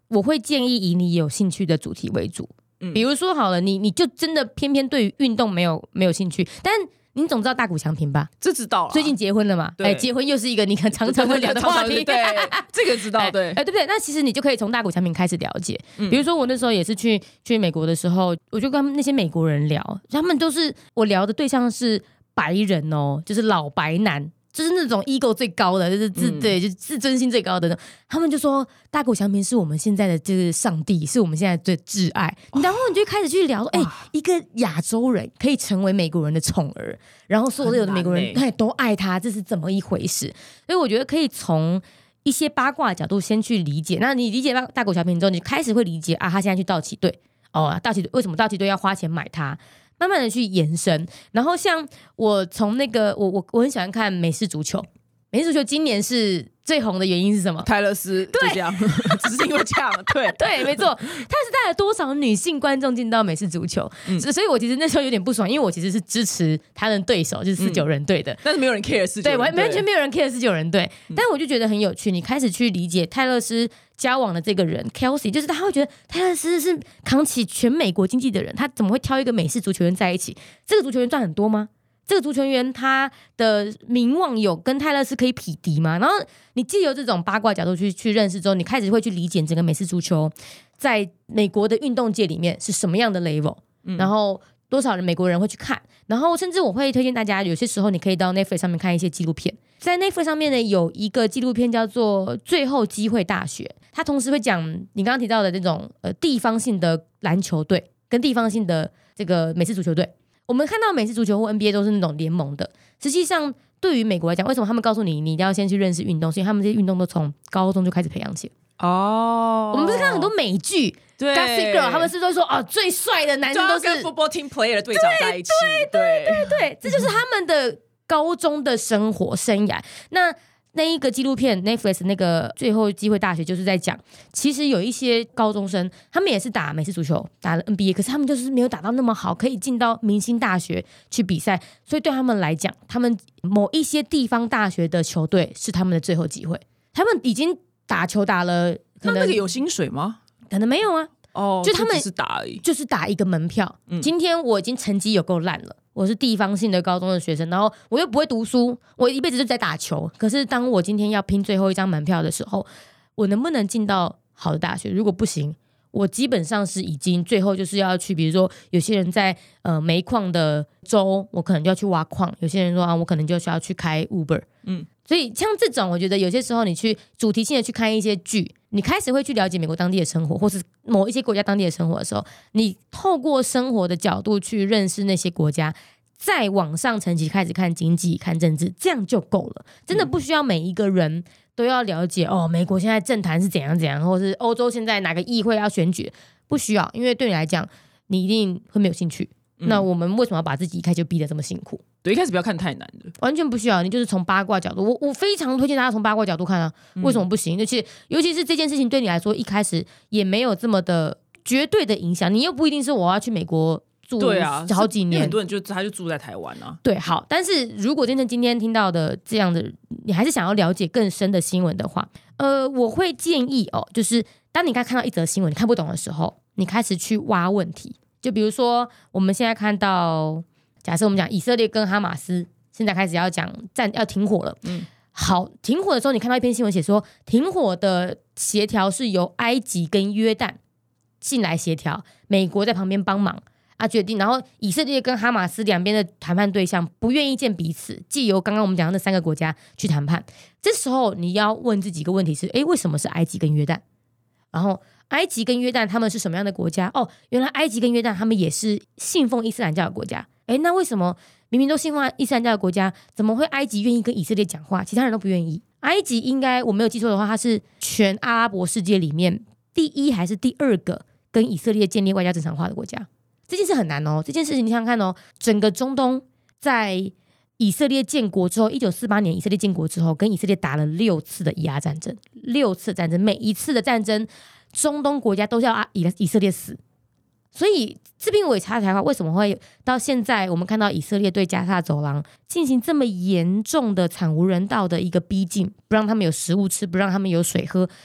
S1: 我会建议以你有兴趣的主题为主。比如说好了，你就真的偏偏对于运动没有兴趣，但你总知道大谷翔平吧？
S2: 这知道了，
S1: 最近结婚了嘛？结婚又是一个你很常会聊的话题。
S2: 对，这个知道，对，
S1: 对不对？那其实你就可以从大谷翔平开始了解。比如说我那时候也是去美国的时候，我就跟那些美国人聊，他们都是我聊的对象是白人哦，就是老白男。就是那种 ego 最高的，就是就是自尊心最高的，他们就说大谷翔平是我们现在的就是上帝，是我们现在的挚爱。然后你就开始去聊说，一个亚洲人可以成为美国人的宠儿，然后所有的美国人都爱他，这是怎么一回事？所以我觉得可以从一些八卦角度先去理解。那你理解大谷翔平之后，你开始会理解啊，他现在去道奇队道奇队为什么道奇队要花钱买他？慢慢的去延伸，然后像我从那个我很喜欢看美式足球，美式足球今年是最红的原因是什么？
S2: 泰勒斯就这样，只是因为这样，
S1: 对，没错，他是带了多少女性观众进到美式足球，所以我其实那时候有点不爽，因为我其实是支持他的对手就是49人队的，
S2: 但是没有人 care 49人队，
S1: 对，完全没有人 care 49人队，但我就觉得很有趣，你开始去理解泰勒斯交往的这个人 Kelsey， 就是他会觉得泰勒斯是扛起全美国经济的人，他怎么会挑一个美式足球员在一起？这个足球员赚很多吗？这个足球员他的名望有跟泰勒斯可以匹敌吗？然后你藉由这种八卦角度去认识之后，你开始会去理解整个美式足球在美国的运动界里面是什么样的 level，然后多少人美国人会去看，然后甚至我会推荐大家，有些时候你可以到 Netflix 上面看一些纪录片。在 Netflix 上面呢，有一个纪录片叫做《最后机会大学》，它同时会讲你刚刚提到的这种地方性的篮球队跟地方性的这个美式足球队。我们看到美式足球或 NBA 都是那种联盟的，实际上对于美国来讲，为什么他们告诉你一定要先去认识运动？所以他们这些运动都从高中就开始培养起。我们不是看到很多美剧，对 Gossip Girl， 他们是不是说最帅的男生都是
S2: 跟 football team player 队长在一起？
S1: 对，这就是他们的高中的生活生涯。那一个纪录片 Netflix 那个最后机会大学就是在讲，其实有一些高中生，他们也是打美式足球，打了 NBA， 可是他们就是没有打到那么好，可以进到明星大学去比赛，所以对他们来讲，他们某一些地方大学的球队是他们的最后机会。他们已经打球打了，可能
S2: 那个有薪水吗？
S1: 可能没有啊。就他们
S2: 只是打而已，
S1: 就是打一个门票。今天我已经成绩有够烂了，我是地方性的高中的学生，然后我又不会读书，我一辈子就在打球。可是当我今天要拼最后一张门票的时候，我能不能进到好的大学？如果不行，我基本上是已经最后就是要去，比如说有些人在煤矿的州，我可能就要去挖矿；有些人说我可能就需要去开 Uber。所以像这种，我觉得有些时候你去主题性的去看一些剧，你开始会去了解美国当地的生活，或是某一些国家当地的生活的时候，你透过生活的角度去认识那些国家，再往上层级开始看经济、看政治，这样就够了。真的不需要每一个人都要了解美国现在政坛是怎样怎样，或是欧洲现在哪个议会要选举，不需要，因为对你来讲，你一定会没有兴趣。那我们为什么要把自己一开始就逼得这么辛苦？
S2: 对，一开始不要看太难的，
S1: 完全不需要。你就是从八卦角度，我非常推荐大家从八卦角度看啊。为什么不行？尤其是这件事情对你来说，一开始也没有这么的绝对的影响。你又不一定是我要去美国住好几年，
S2: 很多人他就住在台湾啊。
S1: 对，好。但是如果真正今天听到的这样的，你还是想要了解更深的新闻的话，我会建议就是当你刚看到一则新闻你看不懂的时候，你开始去挖问题。就比如说我们现在看到，假设我们讲以色列跟哈马斯现在开始要讲要停火了。好，停火的时候你看到一篇新闻写说，停火的协调是由埃及跟约旦进来协调，美国在旁边帮忙决定，然后以色列跟哈马斯两边的谈判对象不愿意见彼此，藉由刚刚我们讲的那3个国家去谈判。这时候你要问自己一个问题是，为什么是埃及跟约旦？然后埃及跟约旦他们是什么样的国家？原来埃及跟约旦他们也是信奉伊斯兰教的国家。那为什么明明都信奉伊斯兰教的国家，怎么会埃及愿意跟以色列讲话，其他人都不愿意？埃及应该我没有记错的话，它是全阿拉伯世界里面第1还是第2个跟以色列建立外交正常化的国家。这件事很难这件事情你想想看整个中东在以色列建国之后，1948年以色列建国之后，跟以色列打了6次的以阿战争，6次战争，每一次的战争，中东国家都是要以色列死。所以这边我也插台话，为什么会到现在我们看到以色列对加沙走廊进行这么严重的惨无人道的一个逼近，不让他们有食物吃，不让他们有水喝？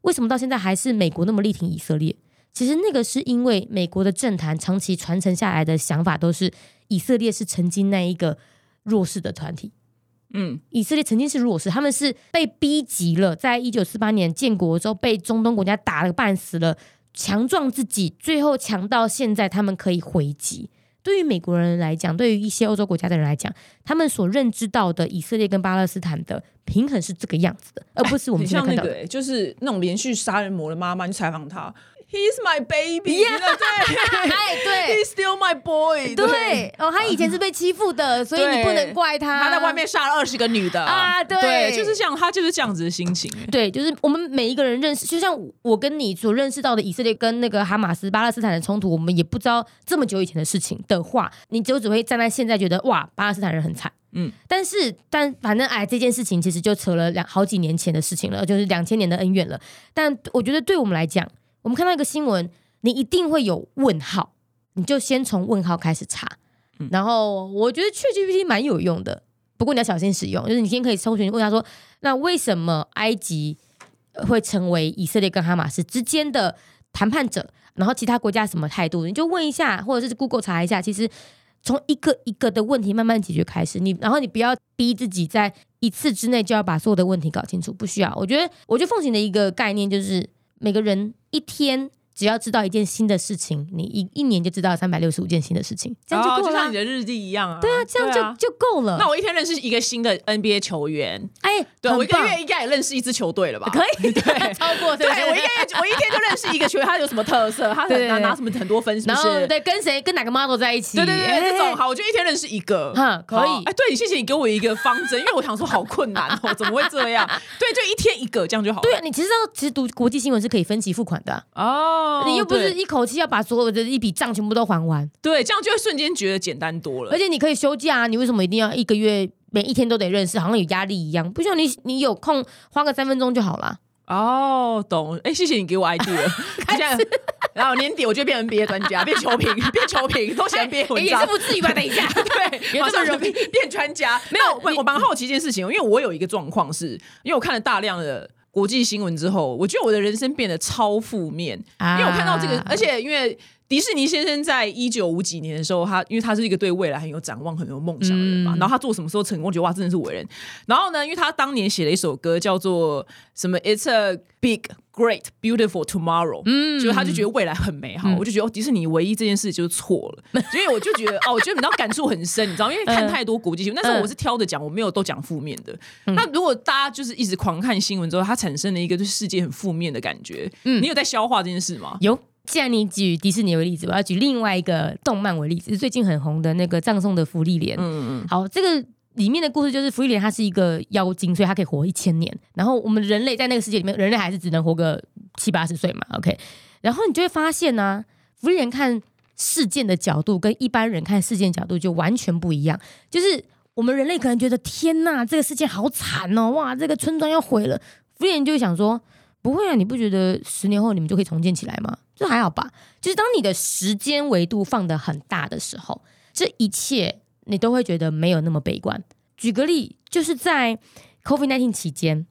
S1: 为什么到现在还是美国那么力挺以色列？其实那个是因为美国的政坛长期传承下来的想法都是以色列是曾经那一个弱势的团体。以色列曾经是弱势，他们是被逼急了，在1948年建国之后被中东国家打了半死了，强壮自己，最后强到现在他们可以回击。对于美国人来讲，对于一些欧洲国家的人来讲，他们所认知到的以色列跟巴勒斯坦的平衡是这个样子的，而不是我们现在看到的。
S2: 像那个就是那种连续杀人魔的妈妈，你采访她。He's my baby， 对，
S1: 对
S2: ，He's still my boy，
S1: 对，他以前是被欺负的，所以你不能怪他。
S2: 他在外面杀了20个女的啊，对，就是像他就是这样子的心情。
S1: 对，就是我们每一个人认识，就像我跟你所认识到的以色列跟那个哈马斯、巴勒斯坦的冲突，我们也不知道这么久以前的事情的话，你只会站在现在觉得哇，巴勒斯坦人很惨。但反正这件事情其实就扯了好几年前的事情了，就是2000年的恩怨了。但我觉得对我们来讲，我们看到一个新闻，你一定会有问号，你就先从问号开始查。然后我觉得 ChatGPT 蛮有用的，不过你要小心使用。就是你今天可以搜寻问他说，那为什么埃及会成为以色列跟哈马斯之间的谈判者？然后其他国家什么态度？你就问一下，或者是 Google 查一下。其实从一个一个的问题慢慢解决开始，然后你不要逼自己在一次之内就要把所有的问题搞清楚，不需要。我觉得奉行的一个概念就是，每个人一天只要知道一件新的事情，你一年就知道365件新的事情，这样就够了。
S2: 就像你的日记一样啊。
S1: 对啊，这样就够了。
S2: 那我一天认识一个新的 NBA 球员，对，我一个月应该也认识一支球队了吧？
S1: 可以，对，超过。对，
S2: 我一天就认识一个球员，他有什么特色？他拿什么很多分，是不是？
S1: 然后对，跟哪个 model 在一起？
S2: 对，这种好，我就一天认识一个，
S1: 可以。
S2: 对，谢谢你给我一个方针，因为我想说好困难哦，怎么会这样？对，就一天一个，这样就好了。
S1: 对啊，你其实读国际新闻是可以分期付款的哦，你又不是一口气要把所有的一笔账全部都还完。
S2: 对，这样就会瞬间觉得简单多了。
S1: 而且你可以休假，你为什么一定要一个月每一天都得认识，好像有压力一样？不需要你有空花个3分钟就好了。
S2: 哦，懂。谢谢你给我 idea。然后年底我就变 NBA 专家，变球评，都写 NBA 文章，
S1: 也是不至于吧？等一下，
S2: 对，马上就变专家。没有，我蛮好奇一件事情，因为我有一个状况是，因为我看了大量的国际新闻之后，我觉得我的人生变得超负面，因为我看到这个，而且因为迪士尼先生在1950几年的时候，因为他是一个对未来很有展望、很有梦想的人嘛，然后他做什么时候成功，觉得哇，真的是伟人。然后呢，因为他当年写了一首歌叫做什么 "It's a big, great, beautiful tomorrow"，所以他就觉得未来很美好。我就觉得迪士尼唯一这件事就是错了，所以我就觉得我觉得你知道感触很深，你知道，因为看太多国际新闻，但是我是挑着讲，我没有都讲负面的。那如果大家就是一直狂看新闻之后，它产生了一个对世界很负面的感觉，你有在消化这件事吗？
S1: 有。既然你举迪士尼为例子，我要举另外一个动漫为例子，是最近很红的那个葬送的芙莉莲。好，这个里面的故事就是芙莉莲她是一个妖精，所以她可以活1000年。然后我们人类在那个世界里面，人类还是只能活个70-80岁嘛。OK， 然后你就会发现呢，芙莉莲看事件的角度跟一般人看事件的角度就完全不一样。就是我们人类可能觉得天哪，这个事件好惨哦，哇，这个村庄要毁了。芙莉莲就会想说，不会啊，你不觉得10年后你们就可以重建起来吗？这还好吧，就是当你的时间维度放得很大的时候，这一切你都会觉得没有那么悲观。举个例，就是在 COVID-19 期间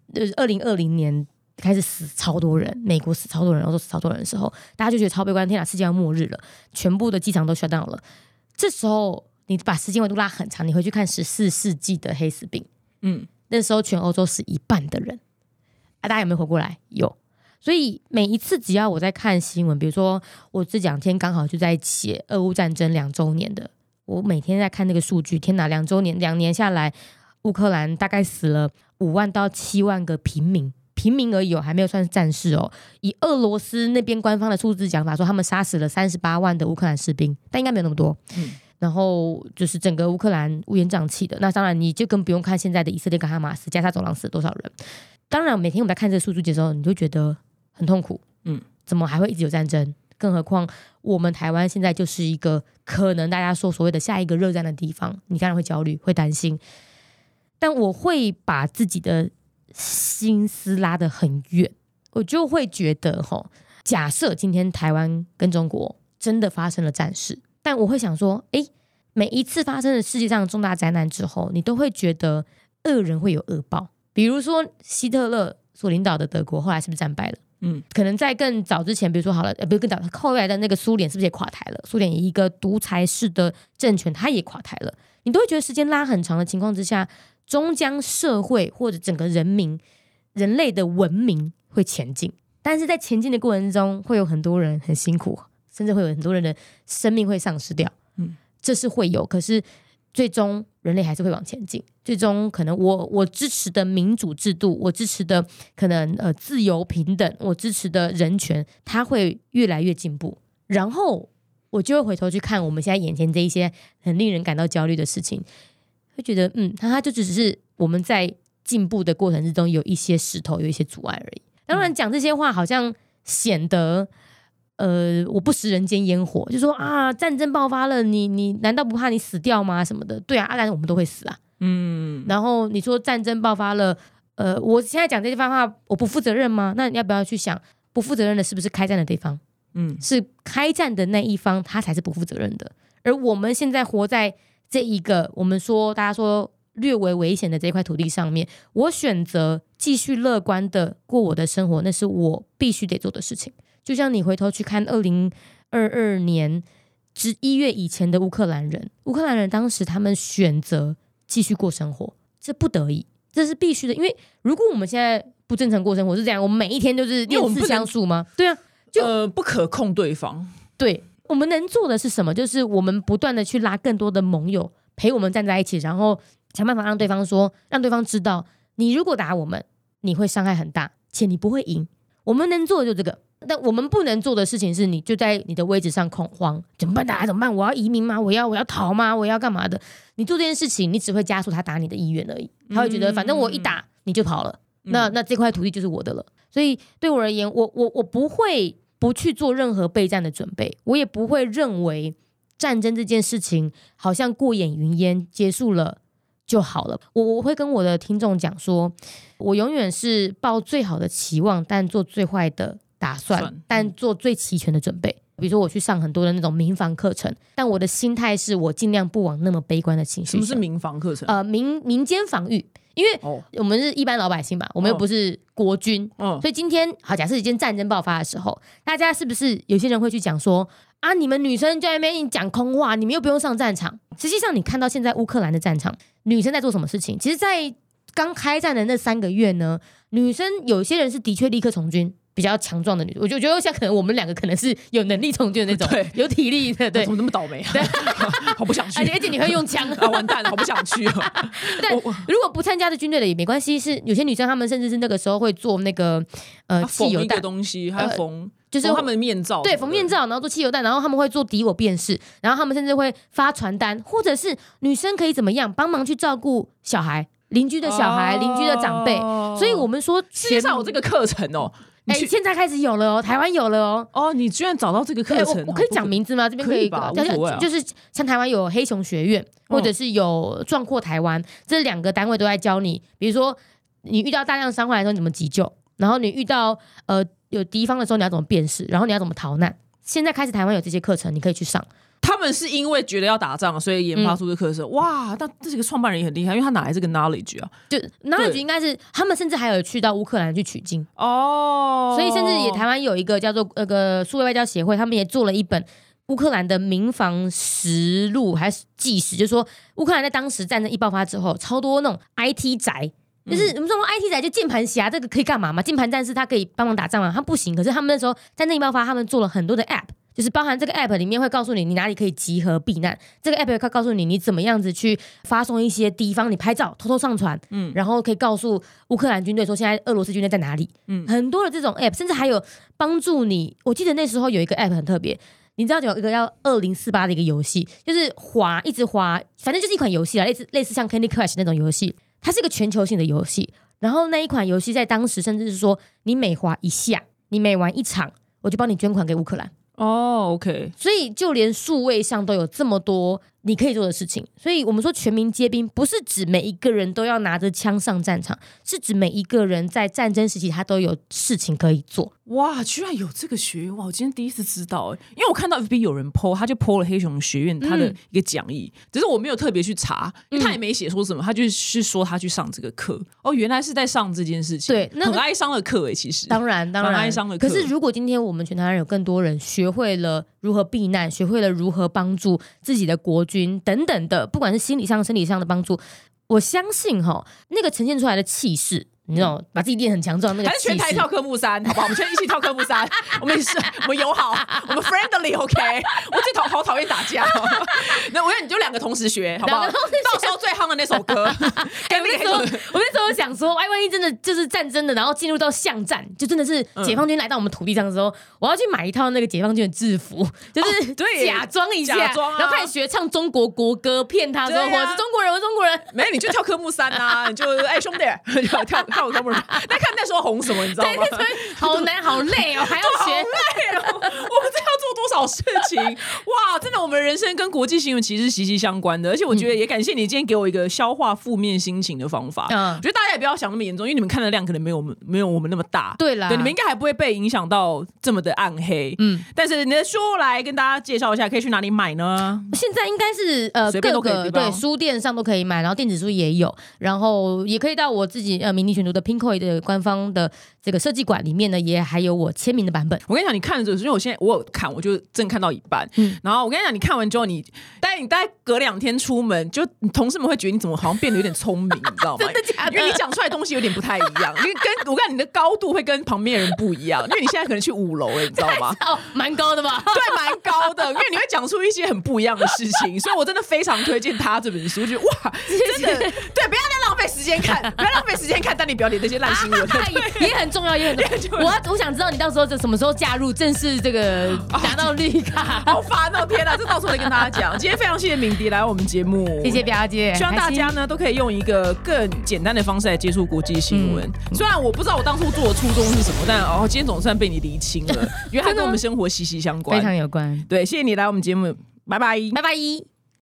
S1: ，2020年开始死超多人，美国死超多人，欧洲死超多人的时候，大家就觉得超悲观，天哪，世界要末日了，全部的机场都 shut down 了。这时候你把时间维度拉很长，你回去看14世纪的黑死病，那时候全欧洲死1半的人，大家有没有活过来？有。所以每一次只要我在看新闻，比如说我这2天刚好就在写俄乌战争2周年的，我每天在看那个数据，天哪，2周年2年下来，乌克兰大概死了5万到7万个平民而已还没有算战士哦。以俄罗斯那边官方的数字讲法说，他们杀死了38万的乌克兰士兵，但应该没有那么多。然后就是整个乌克兰乌烟瘴气的，那当然你就更不用看现在的以色列跟哈马斯加沙走廊死了多少人。当然每天我们在看这个数据的时候，你就觉得很痛苦，怎么还会一直有战争？更何况我们台湾现在就是一个可能大家说所谓的下一个热战的地方，你当然会焦虑，会担心。但我会把自己的心思拉得很远，我就会觉得假设今天台湾跟中国真的发生了战事，但我会想说，每一次发生了世界上的重大灾难之后，你都会觉得恶人会有恶报。比如说希特勒所领导的德国后来是不是战败了？可能在更早之前，比如说好了，不是更早，后来的那个苏联是不是也垮台了？苏联一个独裁式的政权，它也垮台了。你都会觉得时间拉很长的情况之下，终将社会或者整个人类的文明会前进。但是在前进的过程中，会有很多人很辛苦，甚至会有很多人的生命会丧失掉。这是会有，可是最终人类还是会往前进。最终可能我支持的民主制度，我支持的可能自由平等，我支持的人权，它会越来越进步。然后我就会回头去看我们现在眼前这一些很令人感到焦虑的事情，会觉得它就只是我们在进步的过程之中有一些石头，有一些阻碍而已。当然讲这些话好像显得我不食人间烟火，就说啊，战争爆发了，你难道不怕你死掉吗？什么的，对啊，但是我们都会死啊。然后你说战争爆发了，我现在讲这些番话，我不负责任吗？那你要不要去想，不负责任的是不是开战的对方？是开战的那一方，他才是不负责任的。而我们现在活在这一个我们说大家说略微危险的这块土地上面，我选择继续乐观的过我的生活，那是我必须得做的事情。就像你回头去看2022年1月以前的乌克兰人当时他们选择继续过生活，这不得已，这是必须的。因为如果我们现在不正常过生活是这样，我们每一天就是练四像素吗？对啊，
S2: 就不可控对方。
S1: 对，我们能做的是什么？就是我们不断的去拉更多的盟友陪我们站在一起，然后想办法让对方知道，你如果打我们，你会伤害很大，且你不会赢。我们能做的就这个。但我们不能做的事情是，你就在你的位置上恐慌，怎么办？打怎么办？我要移民吗？我要逃吗？我要干嘛的？你做这件事情，你只会加速他打你的意愿而已。他会觉得，反正我一打你就跑了，那这块土地就是我的了。所以对我而言，我不会不去做任何备战的准备，我也不会认为战争这件事情好像过眼云烟，结束了就好了。我会跟我的听众讲说，我永远是抱最好的期望，但做最坏的打算，但做最齐全的准备。比如说我去上很多的那种民防课程，但我的心态是我尽量不往那么悲观的情绪。
S2: 什么是民防课程？
S1: 民间防御，因为我们是一般老百姓嘛，我们又不是国军，所以今天好，假设一件战争爆发的时候，大家是不是有些人会去讲说啊，你们女生在那边讲空话，你们又不用上战场。实际上你看到现在乌克兰的战场，女生在做什么事情？其实在刚开战的那3个月呢，女生有些人是的确立刻从军，比较强壮的女，我就觉得像可能我们2个可能是有能力从军的那种，有体力的，对，
S2: 怎么那么倒霉啊？好不想去，
S1: 而且你会用枪
S2: 啊，完蛋了，好不想去哦。
S1: 但如果不参加的军队的也没关系，是有些女生她们甚至是那个时候会做那个汽油弹
S2: 东西，还有缝。
S1: 就是
S2: 他们的面罩，
S1: 对，缝面罩，然后做汽油弹，然后他们会做敌我辨识，然后他们甚至会发传单，或者是女生可以怎么样帮忙去照顾小孩，邻居的小孩，邻居的长辈。所以我们说
S2: 世界上有这个课程哦。
S1: 现在开始有了哦，台湾有了哦。
S2: 哦，你居然找到这个课程？
S1: 我可以讲名字吗？这边可以吧？就是像台湾有黑熊学院，或者是有壮阔台湾，这2个单位都在教你，比如说你遇到大量伤患的时候你怎么急救，然后你遇到有敌方的时候你要怎么辨识，然后你要怎么逃难。现在开始台湾有这些课程，你可以去上。
S2: 他们是因为觉得要打仗，所以研发出这课程。哇，那这个创办人也很厉害，因为他哪来这个 knowledge 啊？
S1: 就 knowledge 应该是他们甚至还有去到乌克兰去取经
S2: 哦，
S1: 所以甚至也台湾有一个叫做数位外交协会，他们也做了一本乌克兰的民防实录还是纪实，就是说乌克兰在当时战争一爆发之后，超多那种 IT 宅。就是我们说 IT 仔就键盘侠，这个可以干嘛嘛？键盘战士他可以帮忙打仗吗？他不行。可是他们那时候战争一爆发，他们做了很多的 App， 就是包含这个 App 里面会告诉你哪里可以集合避难，这个 App 会告诉你怎么样子去发送一些敌方你拍照偷偷上传，然后可以告诉乌克兰军队说现在俄罗斯军队在哪里。很多的这种 App， 甚至还有帮助你。我记得那时候有一个 App 很特别。你知道有一个叫2048的一个游戏，就是一直滑，反正就是一款游戏啦，类似像 Candy Crush 那种游戏。它是一个全球性的游戏，然后那一款游戏在当时甚至是说，你每滑一下，你每玩一场，我就帮你捐款给乌克兰。
S2: 哦 ，OK。
S1: 所以就连数位上都有这么多你可以做的事情。所以我们说全民皆兵，不是指每一个人都要拿着枪上战场，是指每一个人在战争时期他都有事情可以做。
S2: 哇，居然有这个学院！哇，我今天第一次知道，因为我看到 FB 有人 po， 他就 po 了黑熊学院他的一个讲义，只是我没有特别去查，因为他也没写说什么，他就是说他去上这个课。哦，原来是在上这件事情，
S1: 对，
S2: 很哀伤的课其实
S1: 当然
S2: 很哀伤的课。
S1: 可是如果今天我们全台湾有更多人学会了如何避难，学会了如何帮助自己的国军等等的，不管是心理上、生理上的帮助，我相信那个呈现出来的气势。你知道，把自己练很强壮那个气势，
S2: 还是全台跳科目3，好不好？我们全一起跳科目3，我们友好，我们 friendly，OK？、我最好讨厌打架，那我觉得你就2个同时学，好不好？到时候最夯的那首歌，
S1: 我那时候想说，万一真的就是战争的，然后进入到巷战，就真的是解放军来到我们土地上的时候，我要去买一套那个解放军的制服，就是假装一下，然后开始学唱中国国歌，骗他说我是中国人，我是中国人。
S2: 没，你就跳科目3啊，你就兄弟，跳科目3。那看那时候红什么，你知道吗？
S1: 对，好难，好累哦，还要学，
S2: 好累哦。我们这要做多少事情？哇，真的，我们人生跟国际新闻其实是息息相关的。而且我觉得也感谢你今天给我一个消化负面心情的方法。我觉得大家也不要想那么严重，因为你们看的量可能没有我们那么大。
S1: 对啦，
S2: 对，你们应该还不会被影响到这么的暗黑。但是你的书来跟大家介绍一下，可以去哪里买呢？
S1: 现在应该是各个对书店上都可以买，然后电子书也有，然后也可以到我自己迷你选读的 Pinkoi 的官方的这个设计馆里面呢，也还有我签名的版本。
S2: 我跟你讲，你看的时候，因为我有看，我就正看到一半，然后我跟你讲，你看完之后，你大概隔2天出门，就你同事们会觉得你怎么好像变得有点聪明，你知道吗？
S1: 真的假的？
S2: 因为你讲出来的东西有点不太一样，因为我看你的高度会跟旁边人不一样，因为你现在可能去5楼了，你知道吗？
S1: 哦，蛮高的吧？
S2: 对，蛮高的，因为你会讲出一些很不一样的事情，所以我真的非常推荐他这本书，觉得哇，真的对，不要再浪费时间看，不要浪费时间看丹尼表姐那些烂新闻，
S1: 也很重要，也很重要。我想知道你到时候什么时候加入正式这个拿到绿卡，
S2: 好烦哦！天哪，这到时候再跟大家讲。今天非常谢谢敏迪来我们节目，
S1: 谢谢表姐，
S2: 希望大家呢都可以用一个更简单的方式来接触国际新闻。虽然我不知道我当初做的初衷是什么，但今天总算被你厘清了，因为它跟我们生活息息相关，
S1: 非常有关。
S2: 对，谢谢你来我们节目，拜拜，
S1: 拜拜。